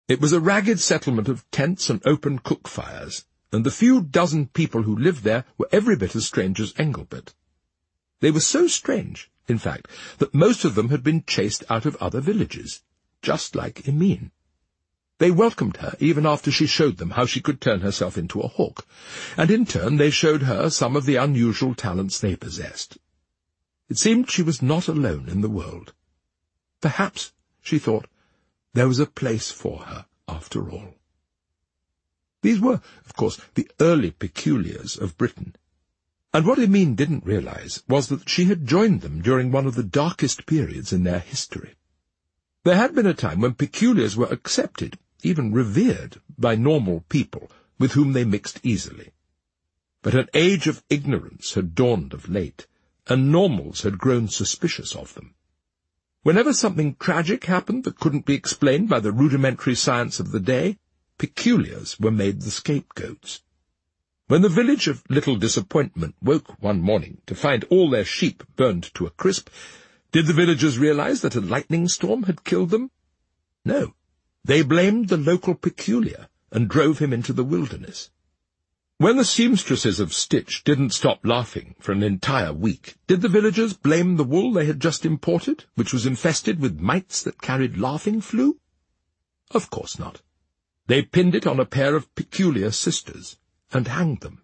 It was a ragged settlement of tents and open cook fires, and the few dozen people who lived there were every bit as strange as Engelbert. They were so strange, in fact, that most of them had been chased out of other villages, just like Emine. They welcomed her even after she showed them how she could turn herself into a hawk, and in turn they showed her some of the unusual talents they possessed. It seemed she was not alone in the world. Perhaps, she thought, there was a place for her after all. These were, of course, the early Peculiers of Britain, and what Emine didn't realize was that she had joined them during one of the darkest periods in their history. There had been a time when Peculiers were accepted, even revered, by normal people, with whom they mixed easily. But an age of ignorance had dawned of late, and normals had grown suspicious of them. Whenever something tragic happened that couldn't be explained by the rudimentary science of the day, Peculiers were made the scapegoats. When the village of Little Disappointment woke one morning to find all their sheep burned to a crisp, did the villagers realize that a lightning storm had killed them? No. They blamed the local Peculier and drove him into the wilderness. When the seamstresses of Stitch didn't stop laughing for an entire week, did the villagers blame the wool they had just imported, which was infested with mites that carried laughing flu? Of course not. They pinned it on a pair of Peculier sisters and hanged them.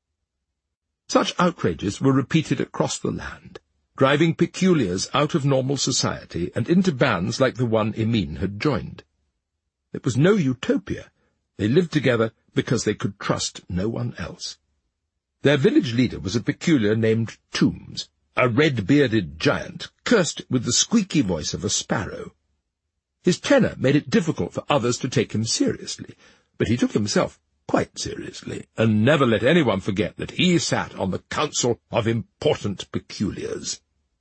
Such outrages were repeated across the land, driving Peculiers out of normal society and into bands like the one Emine had joined. It was no utopia. They lived together because they could trust no one else. Their village leader was a Peculier named Toombs, a red-bearded giant, cursed with the squeaky voice of a sparrow. His tenor made it difficult for others to take him seriously, but he took himself quite seriously, and never let anyone forget that he sat on the Council of Important Peculiers.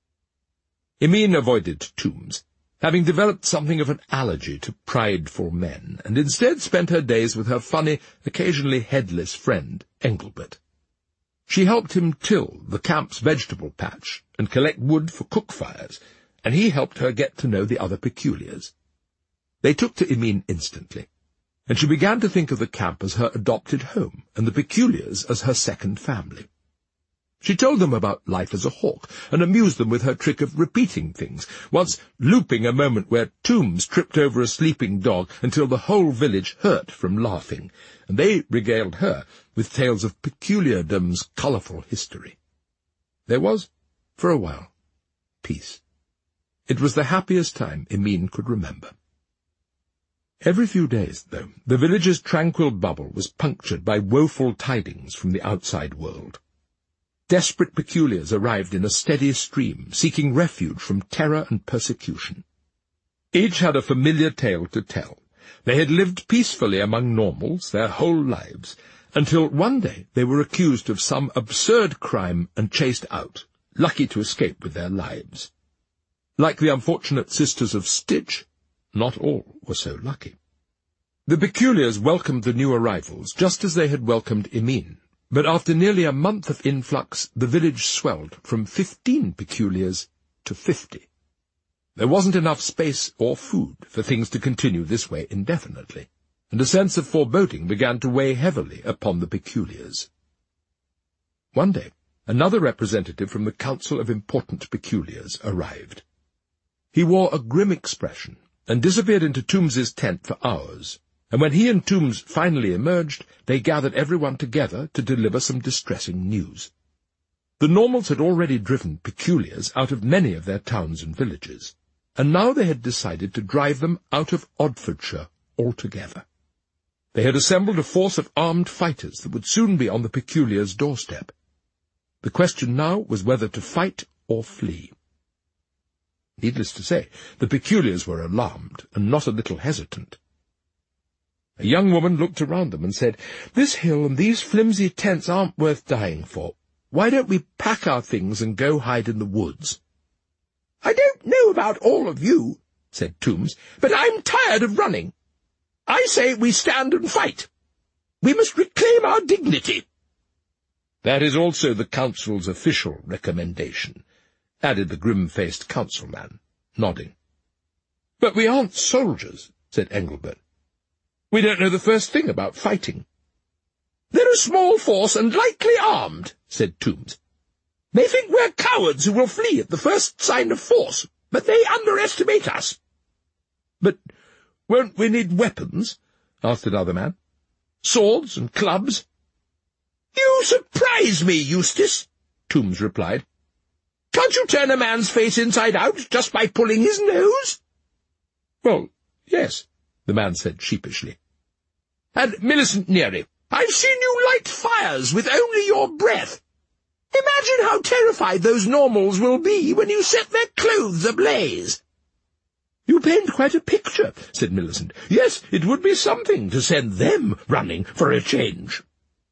Emine avoided Toombs, having developed something of an allergy to prideful men, and instead spent her days with her funny, occasionally headless friend, Engelbert. She helped him till the camp's vegetable patch and collect wood for cook fires, and he helped her get to know the other Peculiers. They took to Emine instantly, and she began to think of the camp as her adopted home, and the Peculiers as her second family. She told them about life as a hawk, and amused them with her trick of repeating things, once looping a moment where Toombs tripped over a sleeping dog until the whole village hurt from laughing, and they regaled her with tales of Peculiardom's colourful history. There was, for a while, peace. It was the happiest time Emine could remember. Every few days, though, the village's tranquil bubble was punctured by woeful tidings from the outside world. Desperate Peculiers arrived in a steady stream, seeking refuge from terror and persecution. Each had a familiar tale to tell. They had lived peacefully among normals their whole lives, until one day they were accused of some absurd crime and chased out, lucky to escape with their lives. Like the unfortunate sisters of Stitch, not all were so lucky. The Peculiers welcomed the new arrivals just as they had welcomed Emine. But after nearly a month of influx, the village swelled from 15 Peculiers to 50. There wasn't enough space or food for things to continue this way indefinitely, and a sense of foreboding began to weigh heavily upon the Peculiers. One day, another representative from the Council of Important Peculiers arrived. He wore a grim expression and disappeared into Toombs's tent for hours. And when he and Toombs finally emerged, they gathered everyone together to deliver some distressing news. The normals had already driven Peculiers out of many of their towns and villages, and now they had decided to drive them out of Odfordshire altogether. They had assembled a force of armed fighters that would soon be on the Peculiers' doorstep. The question now was whether to fight or flee. Needless to say, the Peculiers were alarmed, and not a little hesitant. A young woman looked around them and said, "This hill and these flimsy tents aren't worth dying for. Why don't we pack our things and go hide in the woods?" "I don't know about all of you," said Toombs, "but I'm tired of running. I say we stand and fight. We must reclaim our dignity." "That is also the Council's official recommendation," added the grim-faced councilman, nodding. "But we aren't soldiers," said Engelbert. We don't know the first thing about fighting." "They're a small force and lightly armed," said Toombs. "They think we're cowards who will flee at the first sign of force, but they underestimate us." "But won't we need weapons?" asked another man. "Swords and clubs?" "You surprise me, Eustace," Toombs replied. "Can't you turn a man's face inside out just by pulling his nose?" "Well, yes," the man said sheepishly. "And Millicent Neary, I've seen you light fires with only your breath. Imagine how terrified those Normals will be when you set their clothes ablaze." "You paint quite a picture," said Millicent. "Yes, it would be something to send them running for a change."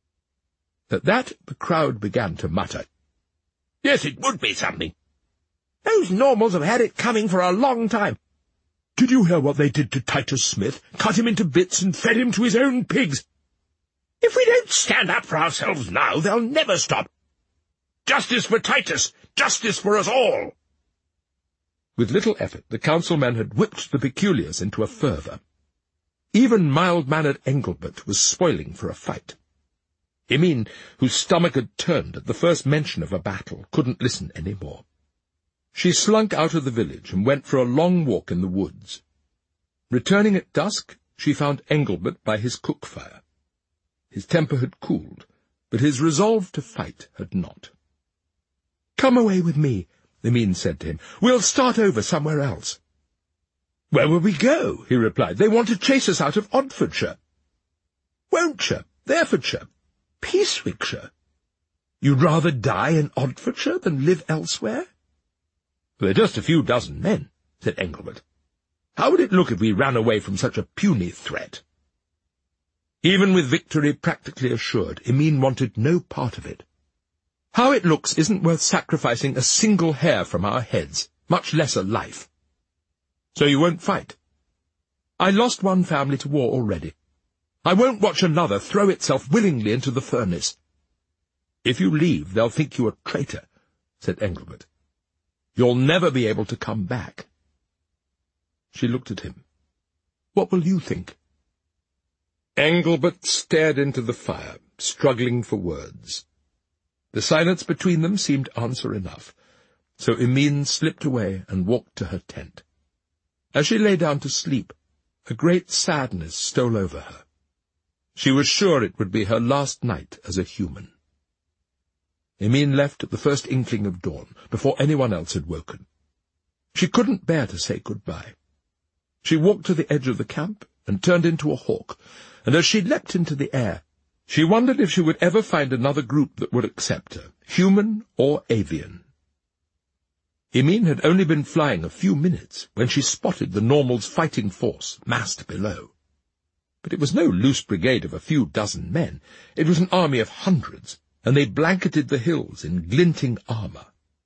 At that the crowd began to mutter. "Yes, it would be something. Those Normals have had it coming for a long time. Did you hear what they did to Titus Smith? Cut him into bits and fed him to his own pigs. If we don't stand up for ourselves now, they'll never stop. Justice for Titus! Justice for us all!" With little effort, the councilmen had whipped the Peculiars into a fervour. Even mild-mannered Engelbert was spoiling for a fight. Emine, whose stomach had turned at the first mention of a battle, couldn't listen any more. She slunk out of the village and went for a long walk in the woods. Returning at dusk, she found Engelbert by his cook fire. His temper had cooled, but his resolve to fight had not. "Come away with me," Emine said to him. "We'll start over somewhere else." "Where will we go?" he replied. "They want to chase us out of Odfordshire." "Won'tshire, Herefordshire, Peacewickshire. You'd rather die in Odfordshire than live elsewhere?" "They're just a few dozen men," said Engelbert. "How would it look if we ran away from such a puny threat?" Even with victory practically assured, Emine wanted no part of it. "How it looks isn't worth sacrificing a single hair from our heads, much less a life." "So you won't fight?" "I lost one family to war already. I won't watch another throw itself willingly into the furnace." "If you leave, they'll think you a traitor," said Engelbert. "You'll never be able to come back." She looked at him. "What will you think?" Engelbert stared into the fire, struggling for words. The silence between them seemed answer enough, so Emine slipped away and walked to her tent. As she lay down to sleep, a great sadness stole over her. She was sure it would be her last night as a human. Emine left at the first inkling of dawn, before anyone else had woken. She couldn't bear to say goodbye. She walked to the edge of the camp and turned into a hawk, and as she leapt into the air, she wondered if she would ever find another group that would accept her, human or avian. Emine had only been flying a few minutes when she spotted the Normals' fighting force massed below. But it was no loose brigade of a few dozen men. It was an army of hundreds, and they blanketed the hills in glinting armour.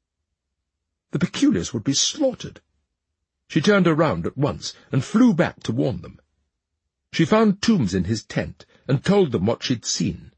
The Peculiars would be slaughtered. She turned around at once and flew back to warn them. She found Toombs in his tent and told them what she'd seen.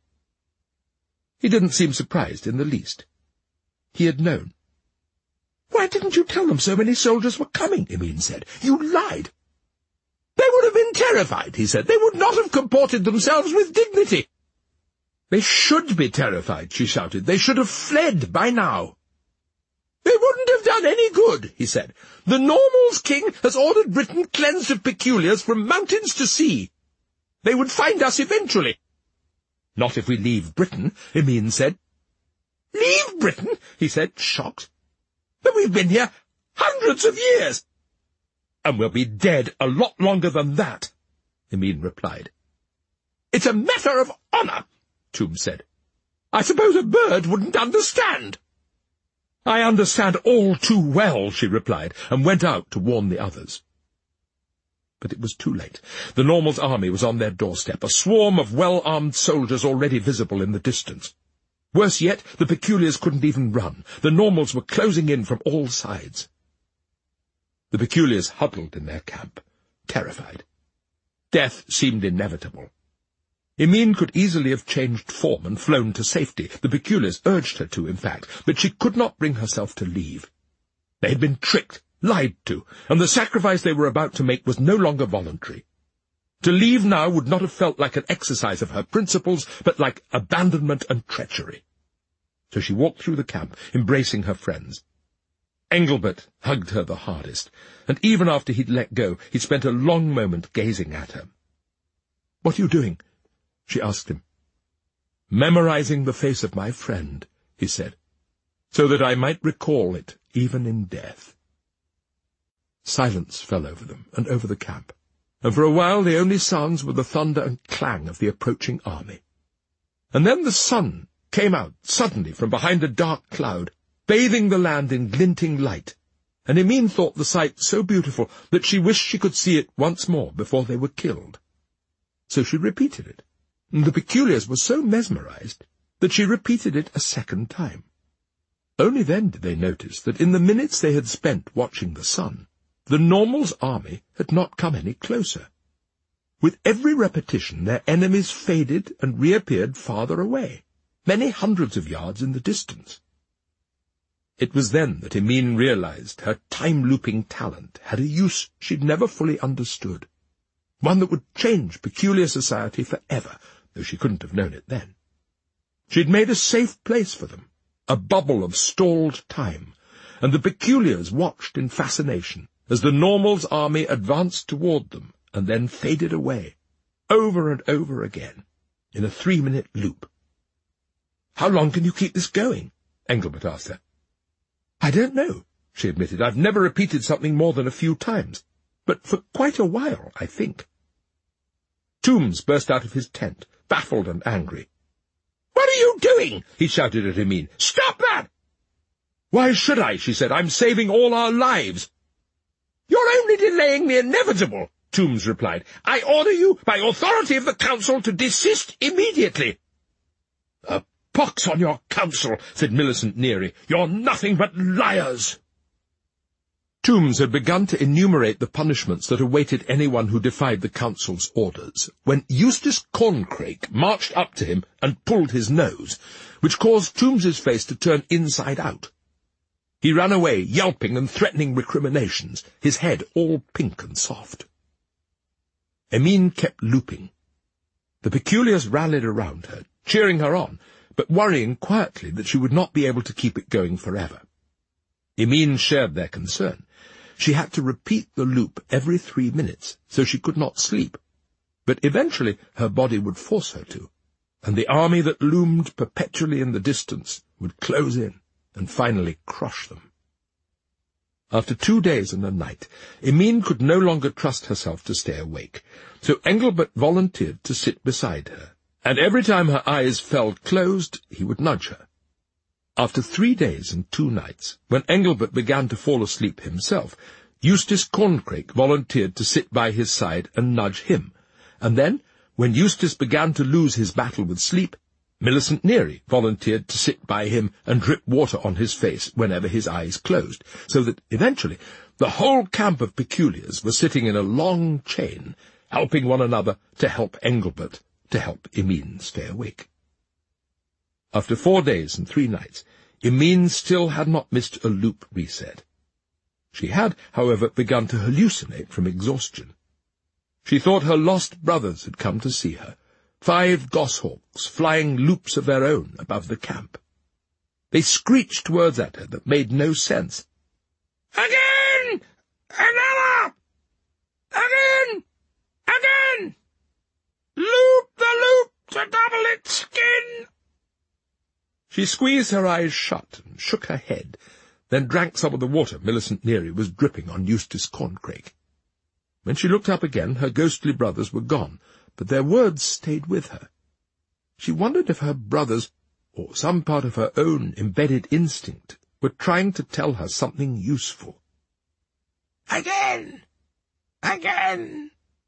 He didn't seem surprised in the least. He had known. "Why didn't you tell them so many soldiers were coming?" Emine said. "You lied." "They would have been terrified," he said. "They would not have comported themselves with dignity." "They should be terrified," she shouted. "They should have fled by now." "They wouldn't have done any good," he said. "The Normals' king has ordered Britain cleansed of Peculiars from mountains to sea. They would find us eventually." "Not if we leave Britain," Emine said. "Leave Britain?" he said, shocked. "But we've been here hundreds of years." "And we'll be dead a lot longer than that," Emine replied. "It's a matter of honour," Toombs said. "I suppose a bird wouldn't understand." "I understand all too well," she replied, and went out to warn the others. But it was too late. The Normals' army was on their doorstep, a swarm of well-armed soldiers already visible in the distance. Worse yet, the Peculiars couldn't even run. The Normals were closing in from all sides. The Peculiars huddled in their camp, terrified. Death seemed inevitable. Emine could easily have changed form and flown to safety. The Peculiars urged her to, in fact, but she could not bring herself to leave. They had been tricked, lied to, and the sacrifice they were about to make was no longer voluntary. To leave now would not have felt like an exercise of her principles, but like abandonment and treachery. So she walked through the camp, embracing her friends. Engelbert hugged her the hardest, and even after he'd let go, he spent a long moment gazing at her. "What are you doing?" she asked him. "Memorizing the face of my friend," he said, "so that I might recall it even in death." Silence fell over them and over the camp, and for a while the only sounds were the thunder and clang of the approaching army. And then the sun came out suddenly from behind a dark cloud, bathing the land in glinting light, and Emine thought the sight so beautiful that she wished she could see it once more before they were killed. So she repeated it, and the Peculiars were so mesmerized that she repeated it a second time. Only then did they notice that in the minutes they had spent watching the sun, the Normal's army had not come any closer. With every repetition their enemies faded and reappeared farther away, many hundreds of yards in the distance. It was then that Emine realized her time-looping talent had a use she'd never fully understood, one that would change Peculiar society forever, though she couldn't have known it then. She'd made a safe place for them, a bubble of stalled time, and the Peculiars watched in fascination as the Normal's army advanced toward them and then faded away, over and over again, in a 3-minute loop. "How long can you keep this going?" Engelbert asked her. "I don't know," she admitted. "I've never repeated something more than a few times, but for quite a while, I think." Toombs burst out of his tent, baffled and angry. "What are you doing?" he shouted at Emine. "Stop that!" "Why should I?" she said. "I'm saving all our lives." "You're only delaying the inevitable," Toombs replied. "I order you, by authority of the council, to desist immediately." "A pox on your council," said Millicent Neary. "You're nothing but liars." Toombs had begun to enumerate the punishments that awaited anyone who defied the council's orders, when Eustace Corncrake marched up to him and pulled his nose, which caused Toombs's face to turn inside out. He ran away, yelping and threatening recriminations, his head all pink and soft. Emine kept looping. The Peculiars rallied around her, cheering her on, but worrying quietly that she would not be able to keep it going forever. Emine shared their concern. She had to repeat the loop every 3 minutes, so she could not sleep, but eventually her body would force her to, and the army that loomed perpetually in the distance would close in and finally crush them. After 2 days and a night, Emine could no longer trust herself to stay awake, so Engelbert volunteered to sit beside her, and every time her eyes fell closed, he would nudge her. After 3 days and 2 nights, when Engelbert began to fall asleep himself, Eustace Corncrake volunteered to sit by his side and nudge him, and then, when Eustace began to lose his battle with sleep, Millicent Neary volunteered to sit by him and drip water on his face whenever his eyes closed, so that, eventually, the whole camp of Peculiars were sitting in a long chain, helping one another to help Engelbert, to help Emine stay awake. After 4 days and 3 nights, Emine still had not missed a loop reset. She had, however, begun to hallucinate from exhaustion. She thought her lost brothers had come to see her, 5 goshawks flying loops of their own above the camp. They screeched words at her that made no sense. "Again! Another! Again! Again! Loop the loop to double its skin!" She squeezed her eyes shut and shook her head, then drank some of the water Millicent Neary was dripping on Eustace Corncrake. When she looked up again, her ghostly brothers were gone, but their words stayed with her. She wondered if her brothers, or some part of her own embedded instinct, were trying to tell her something useful. "Again! Again!"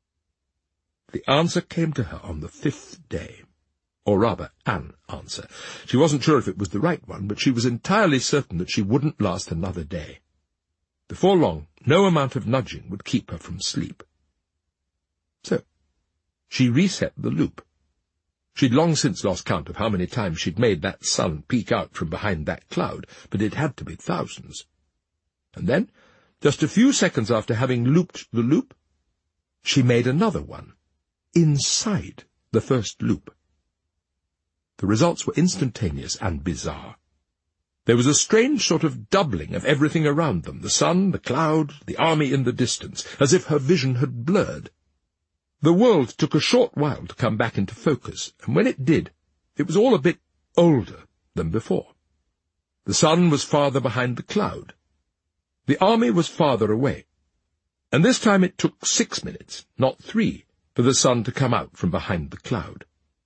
The answer came to her on the 5th day. Or rather, an answer. She wasn't sure if it was the right one, but she was entirely certain that she wouldn't last another day. Before long, no amount of nudging would keep her from sleep. So, she reset the loop. She'd long since lost count of how many times she'd made that sun peek out from behind that cloud, but it had to be thousands. And then, just a few seconds after having looped the loop, she made another one, inside the first loop. The results were instantaneous and bizarre. There was a strange sort of doubling of everything around them, the sun, the cloud, the army in the distance, as if her vision had blurred. The world took a short while to come back into focus, and when it did, it was all a bit older than before. The sun was farther behind the cloud. The army was farther away, and this time it took 6 minutes, not 3, for the sun to come out from behind the cloud.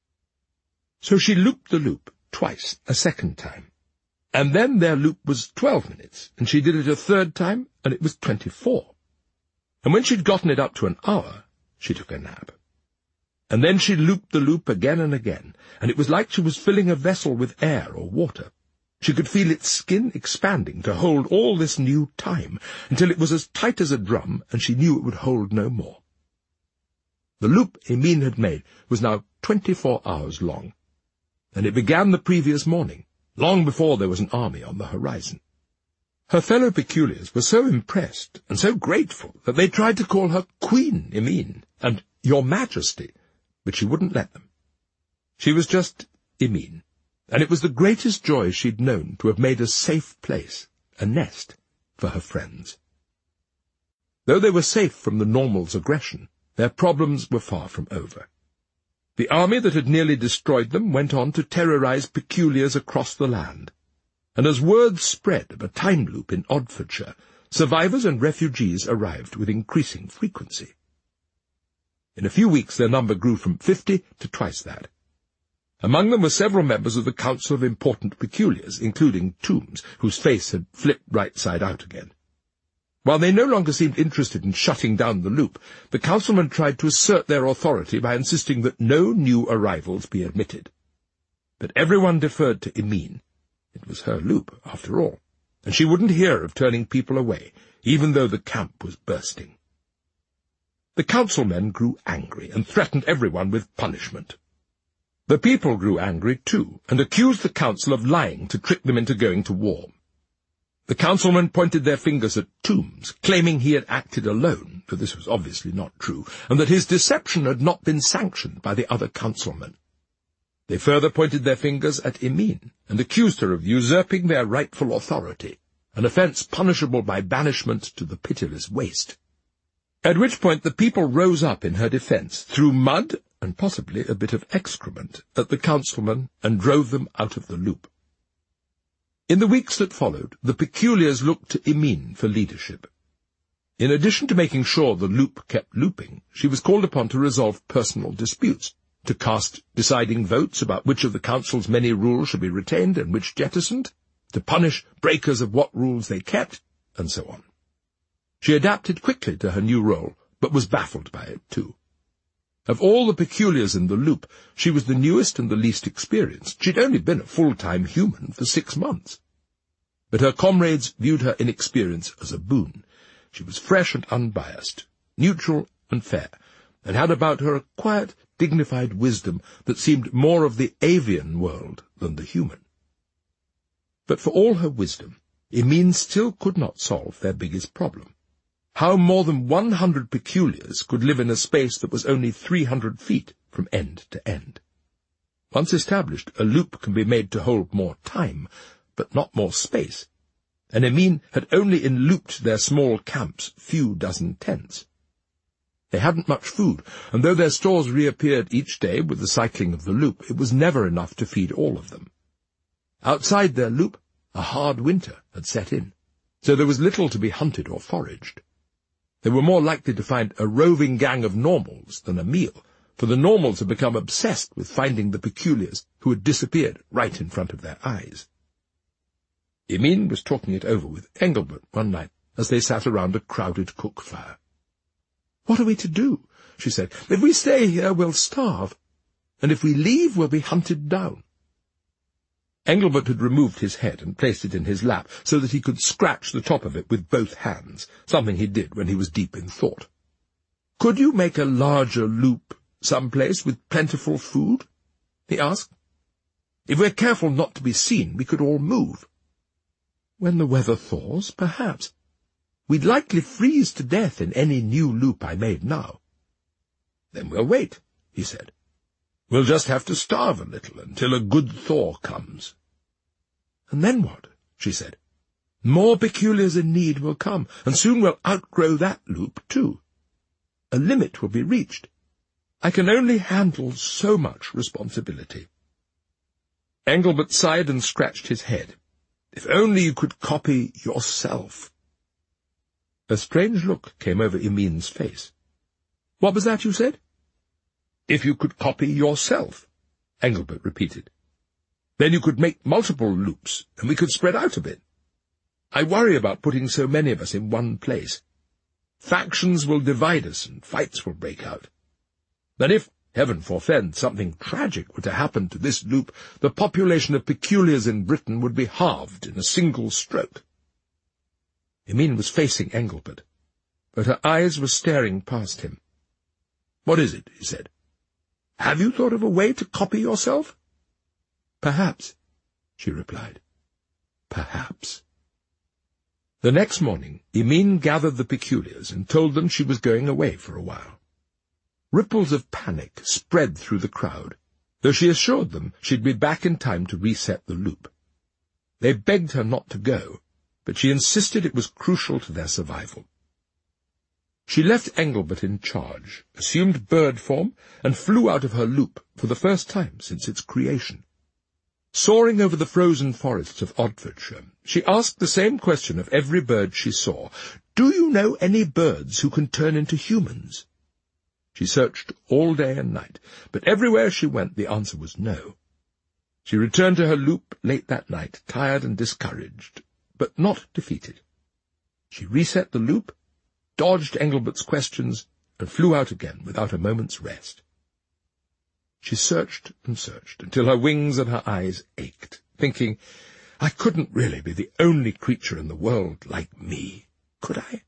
So she looped the loop twice, a second time, and then their loop was 12 minutes, and she did it a third time, and it was 24. And when she'd gotten it up to an hour, she took a nap. And then she looped the loop again and again, and it was like she was filling a vessel with air or water. She could feel its skin expanding to hold all this new time, until it was as tight as a drum, and she knew it would hold no more. The loop Emine had made was now 24 hours long, and it began the previous morning, long before there was an army on the horizon. Her fellow peculiars were so impressed and so grateful that they tried to call her Queen Emine and Your Majesty, but she wouldn't let them. She was just Emine, and it was the greatest joy she'd known to have made a safe place, a nest, for her friends. Though they were safe from the Normal's aggression, their problems were far from over. The army that had nearly destroyed them went on to terrorize peculiars across the land, and as word spread of a time loop in Oddfordshire, survivors and refugees arrived with increasing frequency. In a few weeks their number grew from 50 to twice that. Among them were several members of the Council of Important Peculiars, including Toombs, whose face had flipped right side out again. While they no longer seemed interested in shutting down the loop, the councilmen tried to assert their authority by insisting that no new arrivals be admitted. But everyone deferred to Emine. It was her loop, after all, and she wouldn't hear of turning people away, even though the camp was bursting. The councilmen grew angry and threatened everyone with punishment. The people grew angry too, and accused the council of lying to trick them into going to war. The councilmen pointed their fingers at Toombs, claiming he had acted alone, for this was obviously not true, and that his deception had not been sanctioned by the other councilmen. They further pointed their fingers at Emine, and accused her of usurping their rightful authority, an offence punishable by banishment to the pitiless waste. At which point the people rose up in her defence, threw mud, and possibly a bit of excrement, at the councilmen, and drove them out of the loop. In the weeks that followed, the peculiars looked to Emine for leadership. In addition to making sure the loop kept looping, she was called upon to resolve personal disputes, to cast deciding votes about which of the council's many rules should be retained and which jettisoned, to punish breakers of what rules they kept, and so on. She adapted quickly to her new role, but was baffled by it too. Of all the peculiars in the loop, she was the newest and the least experienced. She'd only been a full-time human for 6 months. But her comrades viewed her inexperience as a boon. She was fresh and unbiased, neutral and fair, and had about her a quiet, dignified wisdom that seemed more of the avian world than the human. But for all her wisdom, Emine still could not solve their biggest problem. How more than 100 peculiars could live in a space that was only 300 feet from end to end. Once established, a loop can be made to hold more time, but not more space, and Emine had only enlooped their small camp's few dozen tents. They hadn't much food, and though their stores reappeared each day with the cycling of the loop, it was never enough to feed all of them. Outside their loop, a hard winter had set in, so there was little to be hunted or foraged. They were more likely to find a roving gang of Normals than a meal, for the Normals had become obsessed with finding the peculiars who had disappeared right in front of their eyes. Emine was talking it over with Engelbert one night as they sat around a crowded cook fire. "What are we to do?" she said. "If we stay here, we'll starve, and if we leave, we'll be hunted down." Engelbert had removed his head and placed it in his lap so that he could scratch the top of it with both hands, something he did when he was deep in thought. "Could you make a larger loop someplace with plentiful food?" he asked. "If we're careful not to be seen, we could all move." "When the weather thaws, perhaps. We'd likely freeze to death in any new loop I made now." "Then we'll wait. he said. "We'll just have to starve a little until a good thaw comes." "And then what?" she said. "More peculiars in need will come, and soon we'll outgrow that loop, too. A limit will be reached. I can only handle so much responsibility." Engelbert sighed and scratched his head. "If only you could copy yourself." A strange look came over Emin's face. "What was that you said?" "If you could copy yourself," Engelbert repeated. "Then you could make multiple loops, and we could spread out a bit. I worry about putting so many of us in one place. Factions will divide us, and fights will break out. Then if, heaven forfend, something tragic were to happen to this loop, the population of peculiars in Britain would be halved in a single stroke." Emin was facing Engelbert, but her eyes were staring past him. "What is it?" he said. "Have you thought of a way to copy yourself?" "Perhaps," she replied. "Perhaps." The next morning, Emin gathered the peculiars and told them she was going away for a while. Ripples of panic spread through the crowd, though she assured them she'd be back in time to reset the loop. They begged her not to go, but she insisted it was crucial to their survival. She left Engelbert in charge, assumed bird form, and flew out of her loop for the first time since its creation. Soaring over the frozen forests of Oxfordshire, she asked the same question of every bird she saw: "Do you know any birds who can turn into humans?" She searched all day and night, but everywhere she went the answer was no. She returned to her loop late that night, tired and discouraged, but not defeated. She reset the loop, dodged Engelbert's questions, and flew out again without a moment's rest. She searched and searched until her wings and her eyes ached, thinking, "I couldn't really be the only creature in the world like me, could I?"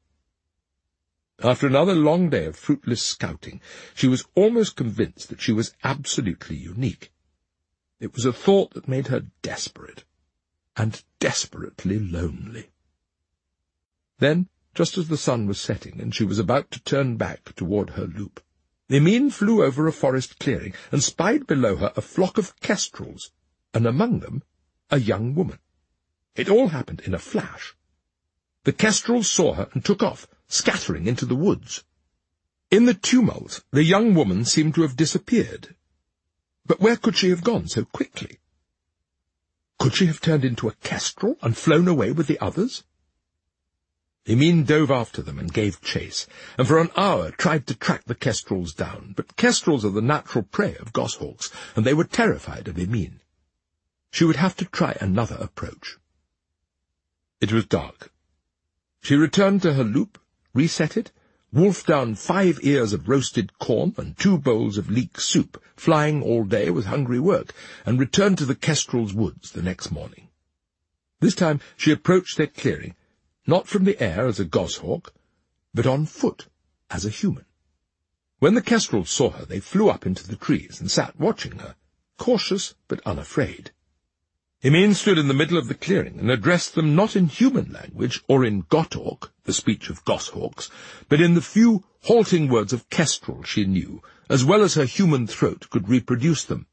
After another long day of fruitless scouting, she was almost convinced that she was absolutely unique. It was a thought that made her desperate, and desperately lonely. Then, just as the sun was setting and she was about to turn back toward her loop, Emin flew over a forest clearing and spied below her a flock of kestrels, and among them a young woman. It all happened in a flash. The kestrels saw her and took off, scattering into the woods. In the tumult, the young woman seemed to have disappeared. But where could she have gone so quickly? Could she have turned into a kestrel and flown away with the others? Emin dove after them and gave chase, and for an hour tried to track the kestrels down, but kestrels are the natural prey of goshawks, and they were terrified of Emin. She would have to try another approach. It was dark. She returned to her loop, reset it, wolfed down 5 ears of roasted corn and 2 bowls of leek soup, flying all day with hungry work, and returned to the kestrels' woods the next morning. This time she approached their clearing, not from the air as a goshawk, but on foot as a human. When the kestrels saw her, they flew up into the trees and sat watching her, cautious but unafraid. Emin stood in the middle of the clearing and addressed them not in human language or in Goshawk, the speech of goshawks, but in the few halting words of kestrel she knew, as well as her human throat could reproduce them.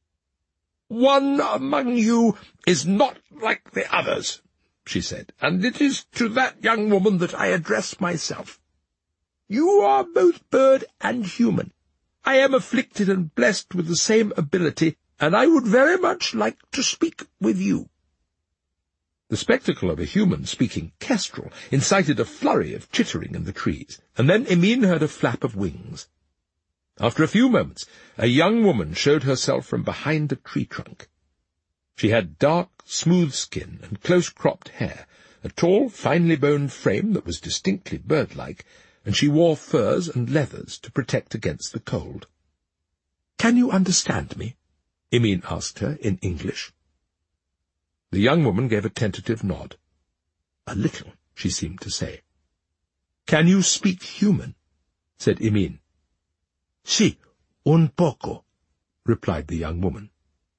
"One among you is not like the others," she said, "and it is to that young woman that I address myself. You are both bird and human. I am afflicted and blessed with the same ability, and I would very much like to speak with you." The spectacle of a human speaking kestrel incited a flurry of chittering in the trees, and then Emin heard a flap of wings. After a few moments, a young woman showed herself from behind a tree trunk. She had dark, smooth skin and close-cropped hair, a tall, finely-boned frame that was distinctly bird-like, and she wore furs and leathers to protect against the cold. "Can you understand me?" Emin asked her in English. The young woman gave a tentative nod. "A little," she seemed to say. "Can you speak human?" said Emin. "Si, un poco," replied the young woman.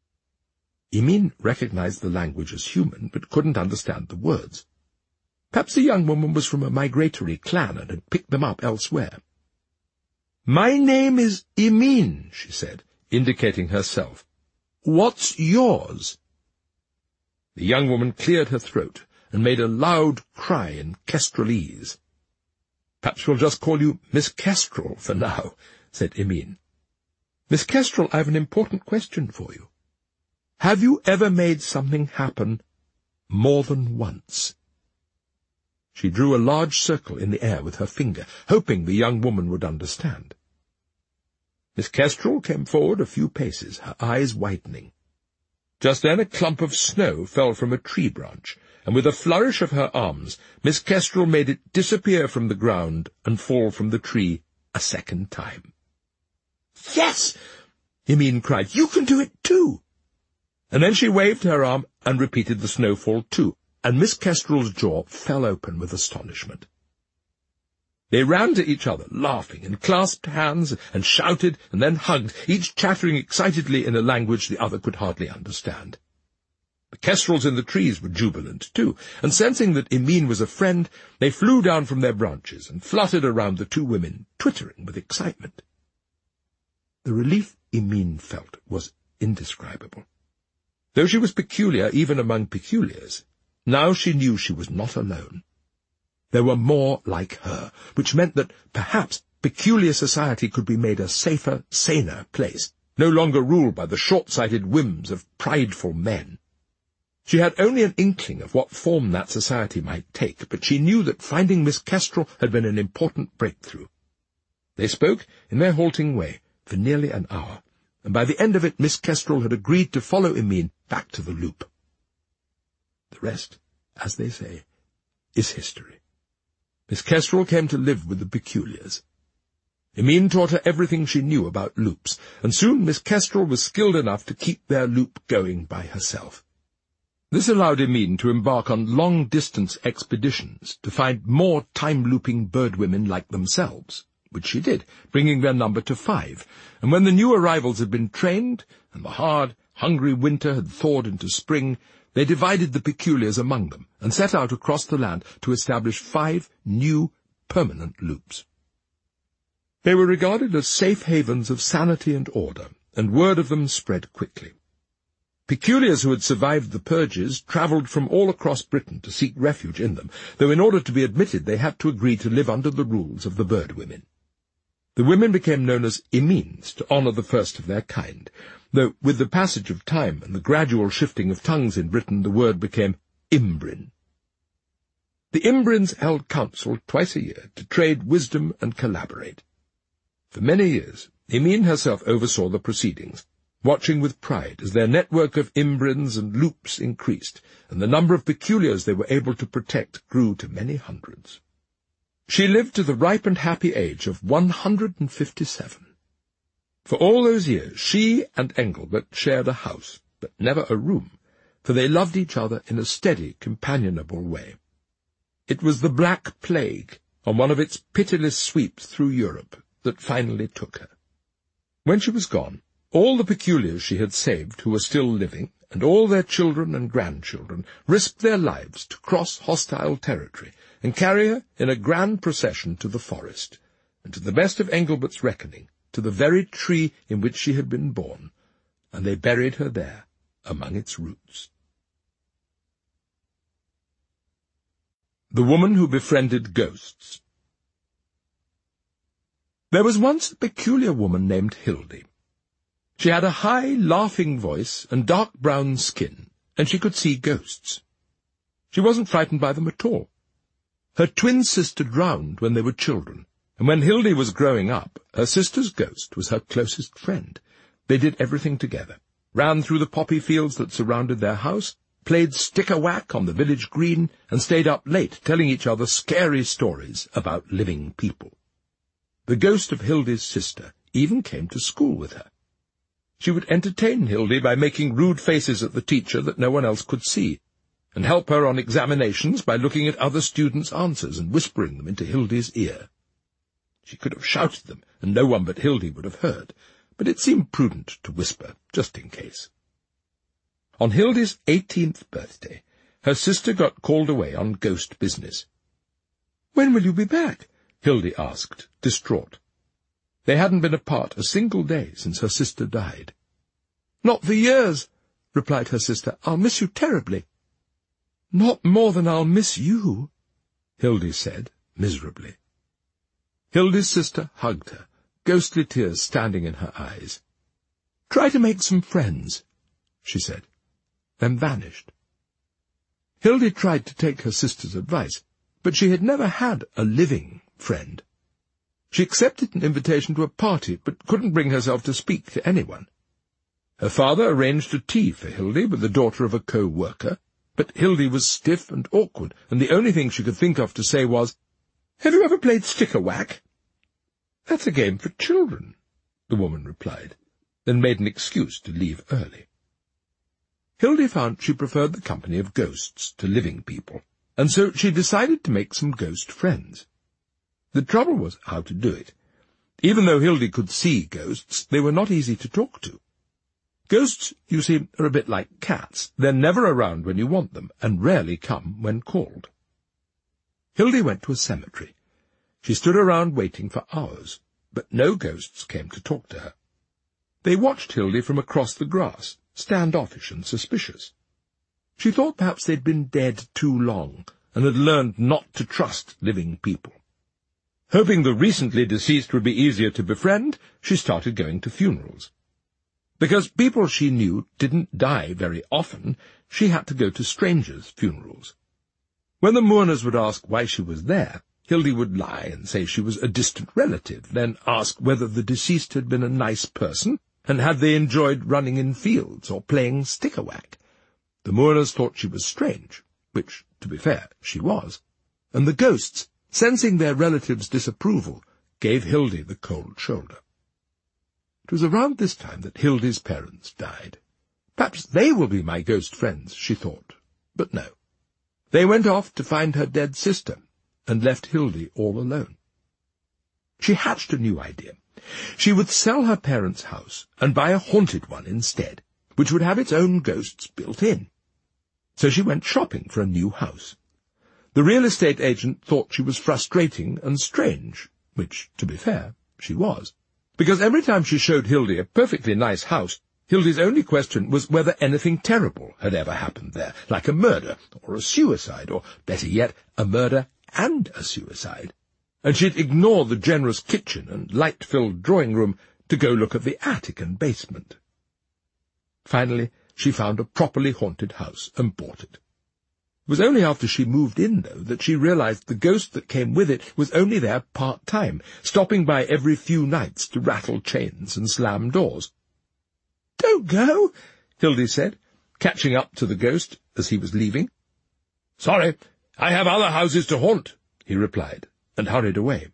Emin recognized the language as human, but couldn't understand the words. Perhaps the young woman was from a migratory clan and had picked them up elsewhere. "My name is Emin," she said, indicating herself. "What's yours?" The young woman cleared her throat and made a loud cry in Kestrelese. "Perhaps we'll just call you Miss Kestrel for now," said Emin. "Miss Kestrel, I have an important question for you. Have you ever made something happen more than once?" She drew a large circle in the air with her finger, hoping the young woman would understand. Miss Kestrel came forward a few paces, her eyes widening. Just then a clump of snow fell from a tree branch, and with a flourish of her arms, Miss Kestrel made it disappear from the ground and fall from the tree a second time. "Yes!" Emin cried. "You can do it too!" And then she waved her arm and repeated the snowfall too, and Miss Kestrel's jaw fell open with astonishment. They ran to each other, laughing, and clasped hands, and shouted, and then hugged, each chattering excitedly in a language the other could hardly understand. The kestrels in the trees were jubilant too, and sensing that Emin was a friend, they flew down from their branches and fluttered around the two women, twittering with excitement. The relief Emin felt was indescribable. Though she was peculiar even among peculiars, now she knew she was not alone. There were more like her, which meant that, perhaps, peculiar society could be made a safer, saner place, no longer ruled by the short-sighted whims of prideful men. She had only an inkling of what form that society might take, but she knew that finding Miss Kestrel had been an important breakthrough. They spoke, in their halting way, for nearly an hour, and by the end of it Miss Kestrel had agreed to follow Emin back to the loop. The rest, as they say, is history. Miss Kestrel came to live with the peculiars. Emin taught her everything she knew about loops, and soon Miss Kestrel was skilled enough to keep their loop going by herself. This allowed Emin to embark on long-distance expeditions to find more time-looping birdwomen like themselves, which she did, bringing their number to 5, and when the new arrivals had been trained, and the hard, hungry winter had thawed into spring, they divided the peculiars among them, and set out across the land to establish 5 new, permanent loops. They were regarded as safe havens of sanity and order, and word of them spread quickly. Peculiars who had survived the purges travelled from all across Britain to seek refuge in them, though in order to be admitted they had to agree to live under the rules of the birdwomen. The women became known as Emins, to honour the first of their kind, though with the passage of time and the gradual shifting of tongues in Britain the word became Imbrin. The Imbrins held council twice a year to trade wisdom and collaborate. For many years Emin herself oversaw the proceedings, watching with pride as their network of Imbrins and loops increased, and the number of peculiars they were able to protect grew to many hundreds. She lived to the ripe and happy age of 157. For all those years she and Engelbert shared a house, but never a room, for they loved each other in a steady, companionable way. It was the Black Plague, on one of its pitiless sweeps through Europe, that finally took her. When she was gone, all the peculiars she had saved who were still living, and all their children and grandchildren, risked their lives to cross hostile territory and carry her in a grand procession to the forest, and to the best of Engelbert's reckoning, to the very tree in which she had been born, and they buried her there among its roots. The Woman Who Befriended Ghosts. There was once a peculiar woman named Hildy. She had a high, laughing voice and dark brown skin, and she could see ghosts. She wasn't frightened by them at all. Her twin sister drowned when they were children, and when Hildy was growing up, her sister's ghost was her closest friend. They did everything together, ran through the poppy fields that surrounded their house, played stick-a-whack on the village green, and stayed up late telling each other scary stories about living people. The ghost of Hildy's sister even came to school with her. She would entertain Hildy by making rude faces at the teacher that no one else could see, and help her on examinations by looking at other students' answers and whispering them into Hildy's ear. She could have shouted them, and no one but Hildy would have heard, but it seemed prudent to whisper, just in case. On Hildy's 18th birthday, her sister got called away on ghost business. "When will you be back?" Hildy asked, distraught. They hadn't been apart a single day since her sister died. "Not for years," replied her sister. "I'll miss you terribly." "Not more than I'll miss you," Hildy said, miserably. Hildy's sister hugged her, ghostly tears standing in her eyes. "Try to make some friends," she said, then vanished. Hildy tried to take her sister's advice, but she had never had a living friend. She accepted an invitation to a party, but couldn't bring herself to speak to anyone. Her father arranged a tea for Hildy with the daughter of a co-worker, but Hildy was stiff and awkward, and the only thing she could think of to say was, "Have you ever played stick-a-whack?" "That's a game for children," the woman replied, then made an excuse to leave early. Hildy found she preferred the company of ghosts to living people, and so she decided to make some ghost friends. The trouble was how to do it. Even though Hildy could see ghosts, they were not easy to talk to. Ghosts, you see, are a bit like cats. They're never around when you want them, and rarely come when called. Hildy went to a cemetery. She stood around waiting for hours, but no ghosts came to talk to her. They watched Hildy from across the grass, standoffish and suspicious. She thought perhaps they'd been dead too long, and had learned not to trust living people. Hoping the recently deceased would be easier to befriend, she started going to funerals. Because people she knew didn't die very often, she had to go to strangers' funerals. When the mourners would ask why she was there, Hildy would lie and say she was a distant relative, then ask whether the deceased had been a nice person, and had they enjoyed running in fields or playing stick-a-whack. The mourners thought she was strange, which, to be fair, she was, and the ghosts, sensing their relatives' disapproval, gave Hildy the cold shoulder. It was around this time that Hildy's parents died. Perhaps they will be my ghost friends, she thought, but no. They went off to find her dead sister, and left Hildy all alone. She hatched a new idea. She would sell her parents' house and buy a haunted one instead, which would have its own ghosts built in. So she went shopping for a new house. The real estate agent thought she was frustrating and strange, which, to be fair, she was, because every time she showed Hildy a perfectly nice house, Hildy's only question was whether anything terrible had ever happened there, like a murder or a suicide, or, better yet, a murder and a suicide. And she'd ignore the generous kitchen and light-filled drawing-room to go look at the attic and basement. Finally, she found a properly haunted house and bought it. It was only after she moved in, though, that she realized the ghost that came with it was only there part-time, stopping by every few nights to rattle chains and slam doors. "Don't go," Hildy said, catching up to the ghost as he was leaving. "Sorry, I have other houses to haunt," he replied, and hurried away.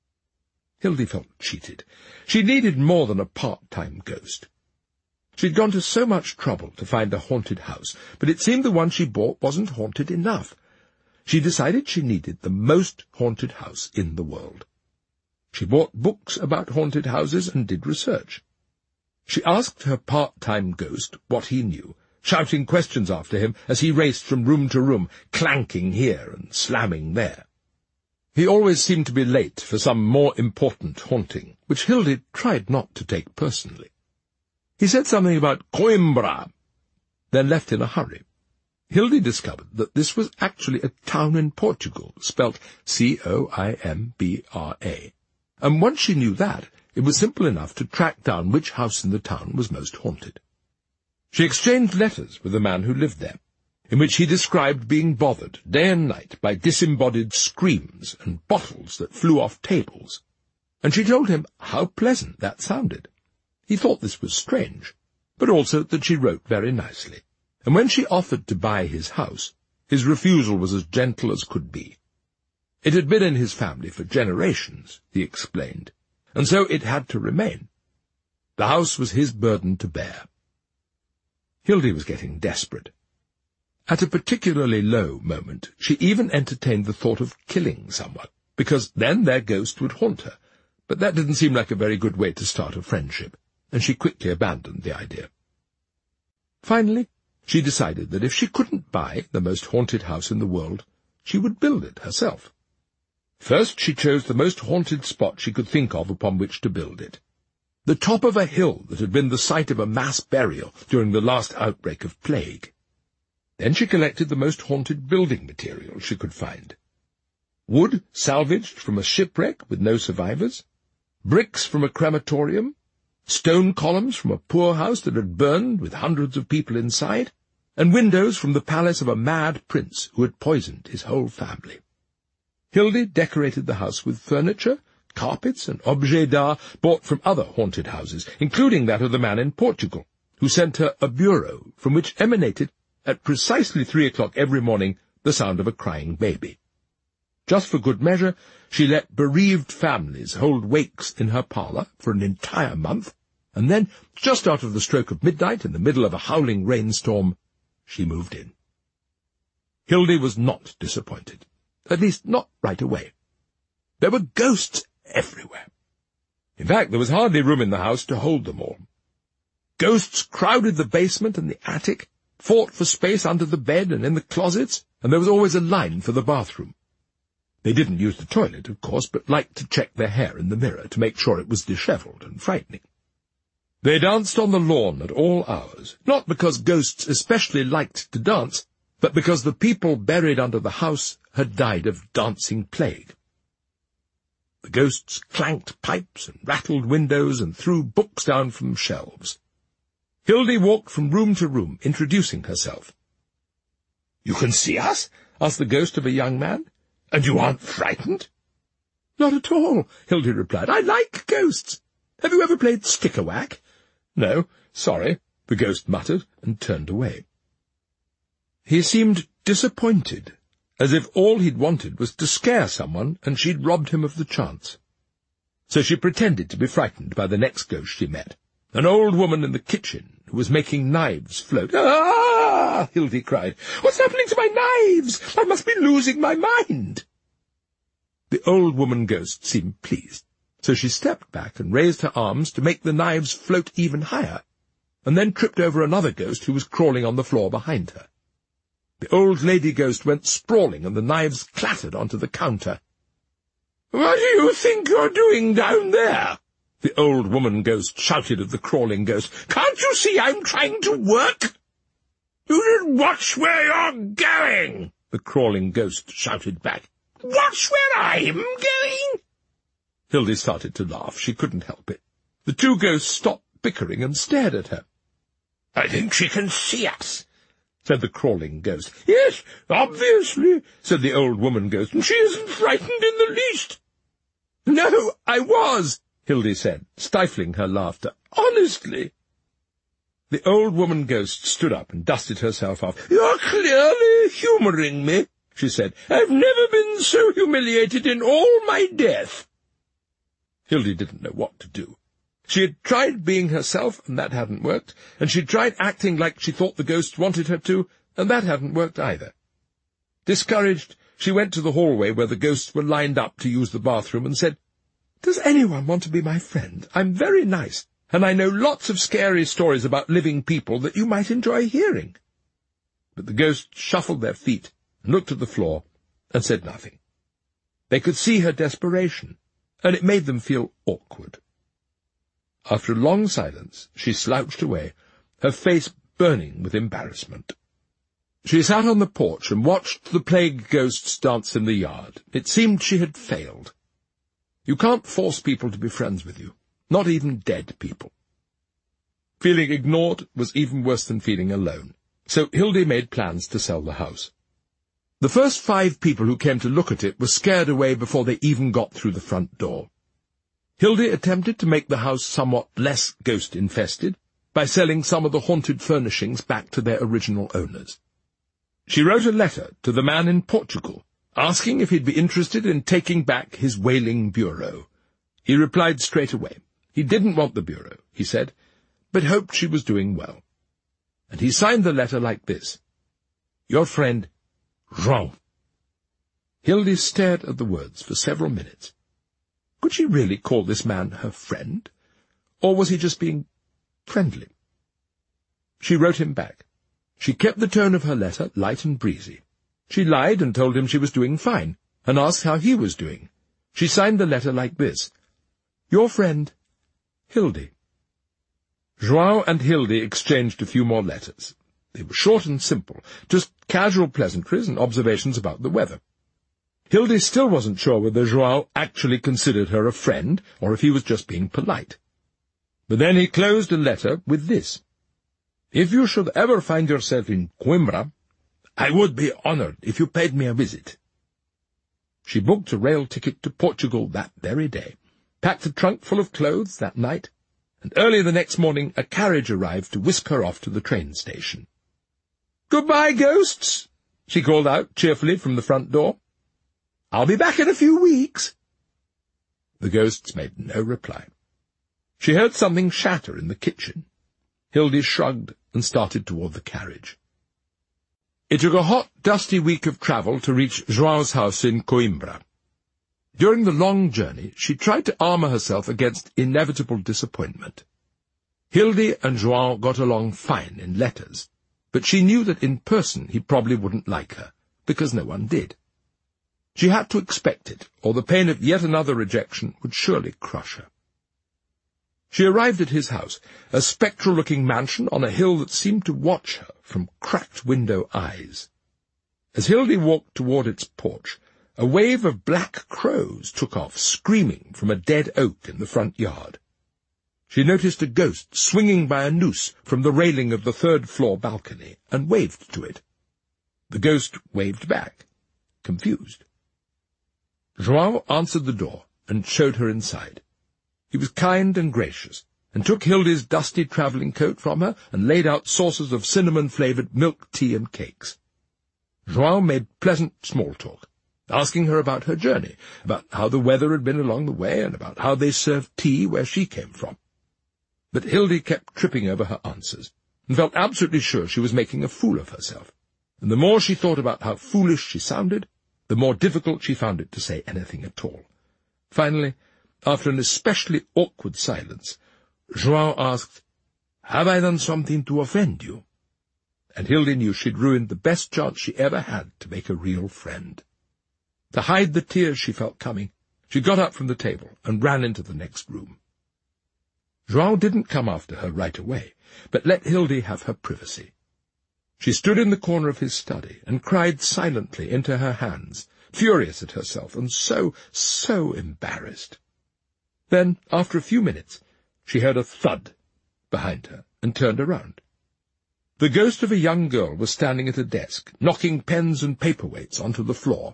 Hildy felt cheated. She needed more than a part-time ghost. She'd gone to so much trouble to find a haunted house, but it seemed the one she bought wasn't haunted enough. She decided she needed the most haunted house in the world. She bought books about haunted houses and did research. She asked her part-time ghost what he knew, shouting questions after him as he raced from room to room, clanking here and slamming there. He always seemed to be late for some more important haunting, which Hildy tried not to take personally. He said something about Coimbra, then left in a hurry. Hildy discovered that this was actually a town in Portugal, spelt Coimbra, and once she knew that, it was simple enough to track down which house in the town was most haunted. She exchanged letters with the man who lived there, in which he described being bothered day and night by disembodied screams and bottles that flew off tables, and she told him how pleasant that sounded. He thought this was strange, but also that she wrote very nicely, and when she offered to buy his house, his refusal was as gentle as could be. It had been in his family for generations, he explained, and so it had to remain. The house was his burden to bear. Hildy was getting desperate. At a particularly low moment, she even entertained the thought of killing someone, because then their ghost would haunt her, but that didn't seem like a very good way to start a friendship, and she quickly abandoned the idea. Finally, she decided that if she couldn't buy the most haunted house in the world, she would build it herself. First she chose the most haunted spot she could think of upon which to build it. The top of a hill that had been the site of a mass burial during the last outbreak of plague. Then she collected the most haunted building materials she could find. Wood salvaged from a shipwreck with no survivors, bricks from a crematorium, stone columns from a poorhouse that had burned with hundreds of people inside, and windows from the palace of a mad prince who had poisoned his whole family. Hildy decorated the house with furniture, carpets, and objets d'art bought from other haunted houses, including that of the man in Portugal, who sent her a bureau from which emanated, at precisely 3 o'clock every morning, the sound of a crying baby. Just for good measure, she let bereaved families hold wakes in her parlour for an entire month, and then, just after the stroke of midnight, in the middle of a howling rainstorm, she moved in. Hildy was not disappointed, at least not right away. There were ghosts everywhere. In fact, there was hardly room in the house to hold them all. Ghosts crowded the basement and the attic, fought for space under the bed and in the closets, and there was always a line for the bathroom. They didn't use the toilet, of course, but liked to check their hair in the mirror to make sure it was dishevelled and frightening. They danced on the lawn at all hours, not because ghosts especially liked to dance, but because the people buried under the house had died of dancing plague. The ghosts clanked pipes and rattled windows and threw books down from shelves. Hildy walked from room to room, introducing herself. "You can see us?" asked the ghost of a young man. "And you aren't frightened?" "Not at all," Hildy replied. "I like ghosts. Have you ever played stick-a-whack?" "No, sorry," the ghost muttered and turned away. He seemed disappointed, as if all he'd wanted was to scare someone and she'd robbed him of the chance. So she pretended to be frightened by the next ghost she met, an old woman in the kitchen who was making knives float. "Ah!" Hildy cried. "What's happening to my knives? I must be losing my mind." The old woman ghost seemed pleased, so she stepped back and raised her arms to make the knives float even higher, and then tripped over another ghost who was crawling on the floor behind her. The old lady ghost went sprawling, and the knives clattered onto the counter. "What do you think you're doing down there?" the old woman ghost shouted at the crawling ghost. "Can't you see I'm trying to work?" "You should watch where you're going," the crawling ghost shouted back. "Watch where I'm going?" Hildy started to laugh. She couldn't help it. The two ghosts stopped bickering and stared at her. "I think she can see us," said the crawling ghost. "Yes, obviously," said the old woman ghost, "and she isn't frightened in the least." "No, I was," Hildy said, stifling her laughter. "Honestly." The old woman ghost stood up and dusted herself off. "You're clearly humouring me," she said. "I've never been so humiliated in all my death." Hildy didn't know what to do. She had tried being herself, and that hadn't worked, and she'd tried acting like she thought the ghosts wanted her to, and that hadn't worked either. Discouraged, she went to the hallway where the ghosts were lined up to use the bathroom and said, "Does anyone want to be my friend? I'm very nice, and I know lots of scary stories about living people that you might enjoy hearing." But the ghosts shuffled their feet and looked at the floor and said nothing. They could see her desperation, and it made them feel awkward. After a long silence, she slouched away, her face burning with embarrassment. She sat on the porch and watched the plague ghosts dance in the yard. It seemed she had failed. You can't force people to be friends with you, not even dead people. Feeling ignored was even worse than feeling alone, so Hildy made plans to sell the house. The first 5 people who came to look at it were scared away before they even got through the front door. Hildy attempted to make the house somewhat less ghost-infested by selling some of the haunted furnishings back to their original owners. She wrote a letter to the man in Portugal, asking if he'd be interested in taking back his wailing bureau. He replied straight away. He didn't want the bureau, he said, but hoped she was doing well. And he signed the letter like this: "Your friend, Jean." Hildy stared at the words for several minutes. Could she really call this man her friend, or was he just being friendly? She wrote him back. She kept the tone of her letter light and breezy. She lied and told him she was doing fine, and asked how he was doing. She signed the letter like this: "Your friend, Hildy." João and Hildy exchanged a few more letters. They were short and simple, just casual pleasantries and observations about the weather. Hildy still wasn't sure whether João actually considered her a friend, or if he was just being polite. But then he closed a letter with this: "If you should ever find yourself in Coimbra, I would be honored if you paid me a visit." She booked a rail ticket to Portugal that very day, packed a trunk full of clothes that night, and early the next morning a carriage arrived to whisk her off to the train station. "Goodbye, ghosts," she called out cheerfully from the front door. "I'll be back in a few weeks." The ghosts made no reply. She heard something shatter in the kitchen. Hildy shrugged and started toward the carriage. It took a hot, dusty week of travel to reach João's house in Coimbra. During the long journey, she tried to armor herself against inevitable disappointment. Hildy and João got along fine in letters, but she knew that in person he probably wouldn't like her, because no one did. She had to expect it, or the pain of yet another rejection would surely crush her. She arrived at his house, a spectral-looking mansion on a hill that seemed to watch her from cracked window eyes. As Hildy walked toward its porch, a wave of black crows took off, screaming, from a dead oak in the front yard. She noticed a ghost swinging by a noose from the railing of the third-floor balcony, and waved to it. The ghost waved back, confused. João answered the door and showed her inside. He was kind and gracious, and took Hildy's dusty travelling coat from her and laid out saucers of cinnamon-flavoured milk tea and cakes. João made pleasant small talk, asking her about her journey, about how the weather had been along the way, and about how they served tea where she came from. But Hildy kept tripping over her answers, and felt absolutely sure she was making a fool of herself, and the more she thought about how foolish she sounded, the more difficult she found it to say anything at all. Finally, after an especially awkward silence, João asked, "Have I done something to offend you?" And Hildy knew she'd ruined the best chance she ever had to make a real friend. To hide the tears she felt coming, she got up from the table and ran into the next room. João didn't come after her right away, but let Hildy have her privacy. She stood in the corner of his study and cried silently into her hands, furious at herself and so embarrassed. Then, after a few minutes, she heard a thud behind her and turned around. The ghost of a young girl was standing at a desk, knocking pens and paperweights onto the floor.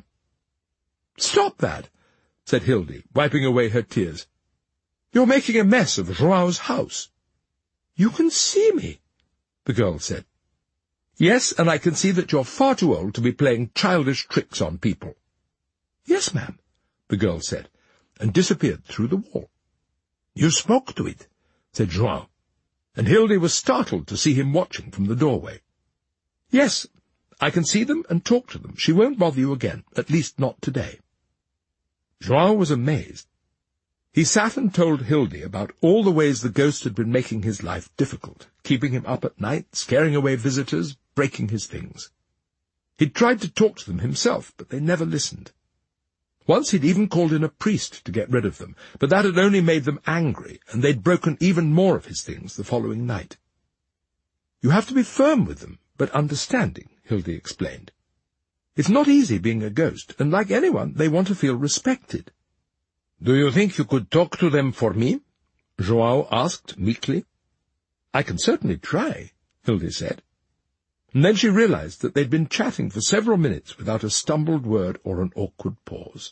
"Stop that," said Hildy, wiping away her tears. "You're making a mess of João's house." "You can see me," the girl said. "Yes, and I can see that you're far too old to be playing childish tricks on people." "Yes, ma'am," the girl said, and disappeared through the wall. "You spoke to it," said João, and Hildy was startled to see him watching from the doorway. "Yes, I can see them and talk to them. She won't bother you again, at least not today." João was amazed. He sat and told Hildy about all the ways the ghost had been making his life difficult, keeping him up at night, scaring away visitors, breaking his things. He'd tried to talk to them himself, but they never listened. Once he'd even called in a priest to get rid of them, but that had only made them angry, and they'd broken even more of his things the following night. "You have to be firm with them, but understanding," Hildy explained. "It's not easy being a ghost, and like anyone, they want to feel respected." "Do you think you could talk to them for me?" João asked meekly. "I can certainly try," Hildy said. And then she realized that they'd been chatting for several minutes without a stumbled word or an awkward pause.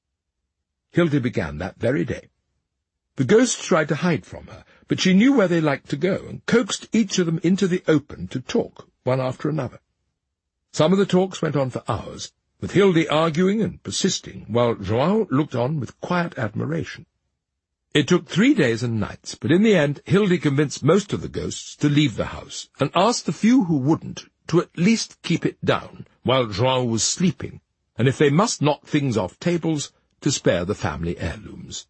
Hildy began that very day. The ghosts tried to hide from her, but she knew where they liked to go, and coaxed each of them into the open to talk, one after another. Some of the talks went on for hours, with Hildy arguing and persisting, while João looked on with quiet admiration. It took 3 days and nights, but in the end Hildy convinced most of the ghosts to leave the house, and asked the few who wouldn't to at least keep it down while João was sleeping, and if they must knock things off tables, to spare the family heirlooms.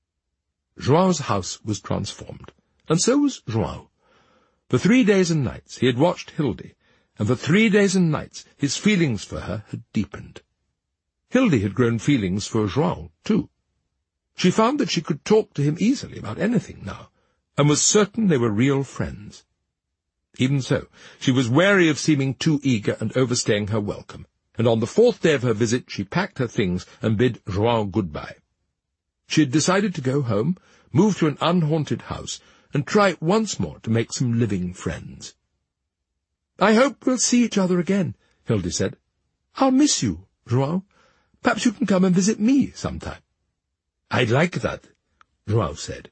João's house was transformed, and so was João. For 3 days and nights he had watched Hildy, and for 3 days and nights his feelings for her had deepened. Hildy had grown feelings for João, too. She found that she could talk to him easily about anything now, and was certain they were real friends. Even so, she was wary of seeming too eager and overstaying her welcome, and on the 4th day of her visit she packed her things and bid João goodbye. She had decided to go home, move to an unhaunted house, and try once more to make some living friends. "I hope we'll see each other again," Hildy said. "I'll miss you, João. Perhaps you can come and visit me sometime." "I'd like that," João said.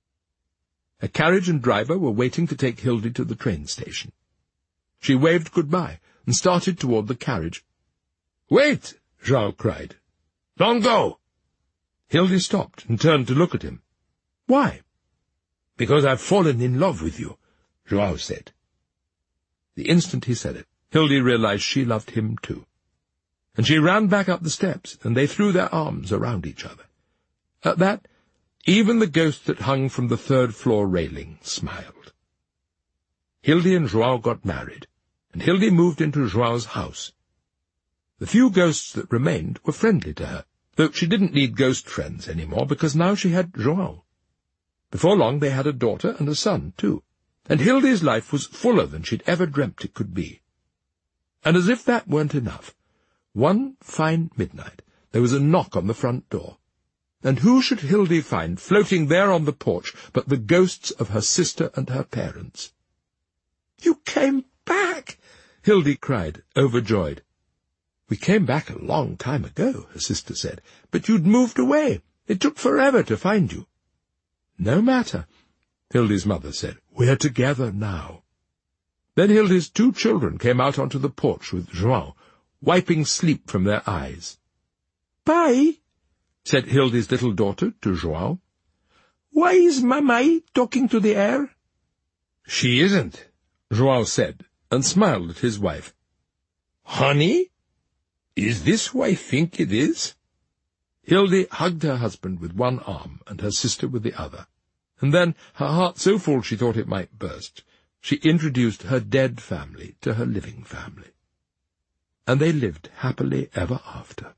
A carriage and driver were waiting to take Hildy to the train station. She waved goodbye and started toward the carriage. "Wait!" João cried. "Don't go!" Hildy stopped and turned to look at him. "Why?" "Because I've fallen in love with you," João said. The instant he said it, Hildy realized she loved him too. And she ran back up the steps, and they threw their arms around each other. At that, even the ghost that hung from the 3rd-floor railing smiled. Hildy and João got married, and Hildy moved into João's house. The few ghosts that remained were friendly to her, though she didn't need ghost friends any more, because now she had João. Before long they had a daughter and a son, too, and Hildy's life was fuller than she'd ever dreamt it could be. And as if that weren't enough, one fine midnight there was a knock on the front door. And who should Hildy find floating there on the porch but the ghosts of her sister and her parents? "You came back!" Hildy cried, overjoyed. "We came back a long time ago," her sister said, "but you'd moved away. It took forever to find you." "No matter," Hildy's mother said. "We're together now." Then Hildy's 2 children came out onto the porch with João, wiping sleep from their eyes. "Pai," said Hildy's little daughter to João, "why is Mamãe talking to the air?" "She isn't," João said, and smiled at his wife. "Honey, is this who I think it is?" Hildy hugged her husband with one arm and her sister with the other, and then, her heart so full she thought it might burst, she introduced her dead family to her living family. And they lived happily ever after.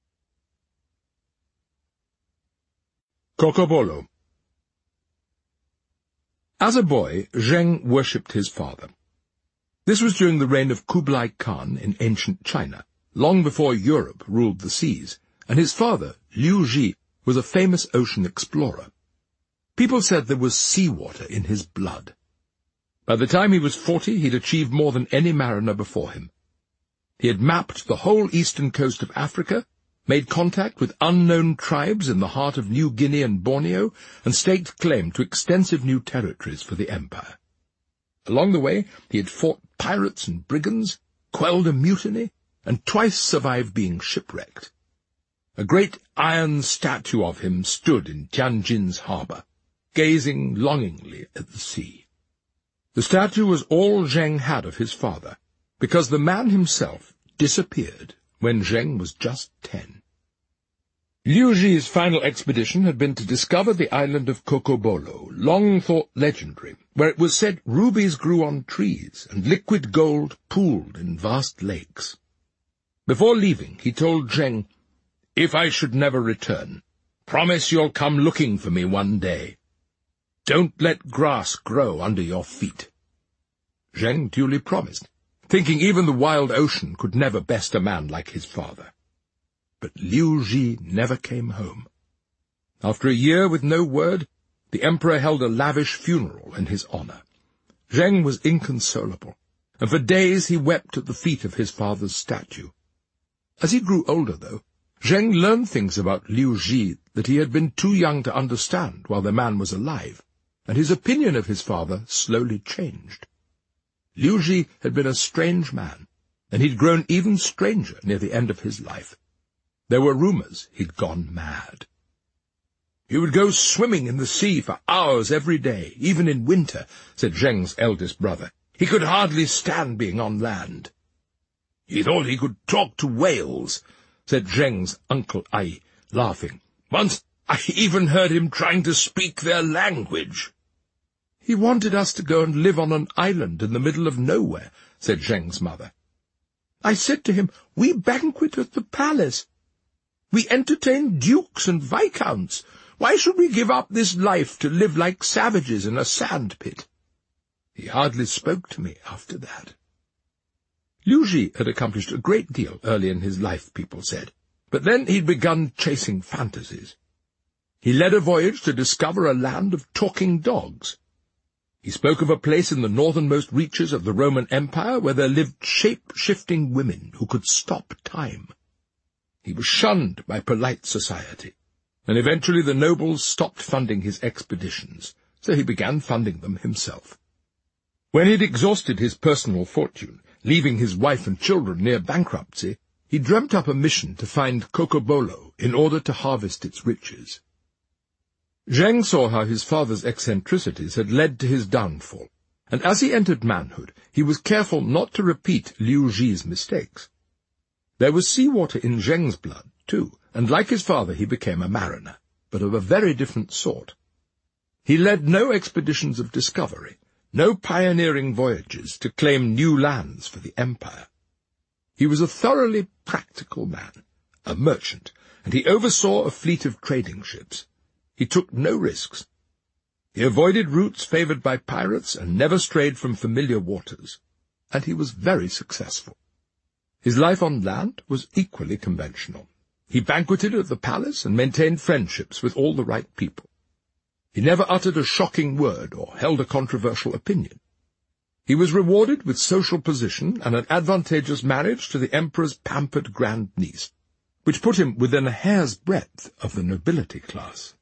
Cocobolo. As a boy, Zheng worshipped his father. This was during the reign of Kublai Khan in ancient China, long before Europe ruled the seas, and his father, Liu Ji, was a famous ocean explorer. People said there was seawater in his blood. By the time he was 40, he'd achieved more than any mariner before him. He had mapped the whole eastern coast of Africa, made contact with unknown tribes in the heart of New Guinea and Borneo, and staked claim to extensive new territories for the empire. Along the way, he had fought pirates and brigands, quelled a mutiny, and twice survived being shipwrecked. A great iron statue of him stood in Tianjin's harbour, gazing longingly at the sea. The statue was all Zheng had of his father, because the man himself disappeared when Zheng was just 10. Liu Ji's final expedition had been to discover the island of Cocobolo, long thought legendary, where it was said rubies grew on trees and liquid gold pooled in vast lakes. Before leaving, he told Zheng, "If I should never return, promise you'll come looking for me one day. Don't let grass grow under your feet." Zheng duly promised, thinking even the wild ocean could never best a man like his father. But Liu Ji never came home. After a year with no word, the emperor held a lavish funeral in his honor. Zheng was inconsolable, and for days he wept at the feet of his father's statue. As he grew older, though, Zheng learned things about Liu Ji that he had been too young to understand while the man was alive, and his opinion of his father slowly changed. Liu Ji had been a strange man, and he'd grown even stranger near the end of his life. There were rumors he'd gone mad. "He would go swimming in the sea for hours every day, even in winter," said Zheng's eldest brother. "He could hardly stand being on land." "He thought he could talk to whales," said Zheng's uncle Ai, laughing. "Once I even heard him trying to speak their language." "He wanted us to go and live on an island in the middle of nowhere," said Zheng's mother. "I said to him, 'We banquet at the palace.' We entertain dukes and viscounts. Why should we give up this life to live like savages in a sand-pit?" He hardly spoke to me after that. Liu Ji had accomplished a great deal early in his life, people said, but then he'd begun chasing fantasies. He led a voyage to discover a land of talking dogs. He spoke of a place in the northernmost reaches of the Roman Empire where there lived shape-shifting women who could stop time. He was shunned by polite society, and eventually the nobles stopped funding his expeditions, so he began funding them himself. When he'd exhausted his personal fortune, leaving his wife and children near bankruptcy, he dreamt up a mission to find Cocobolo in order to harvest its riches. Zheng saw how his father's eccentricities had led to his downfall, and as he entered manhood, he was careful not to repeat Liu Ji's mistakes. There was seawater in Zheng's blood, too, and like his father he became a mariner, but of a very different sort. He led no expeditions of discovery, no pioneering voyages to claim new lands for the empire. He was a thoroughly practical man, a merchant, and he oversaw a fleet of trading ships. He took no risks. He avoided routes favoured by pirates and never strayed from familiar waters, and he was very successful. His life on land was equally conventional. He banqueted at the palace and maintained friendships with all the right people. He never uttered a shocking word or held a controversial opinion. He was rewarded with social position and an advantageous marriage to the emperor's pampered grandniece, which put him within a hair's breadth of the nobility class.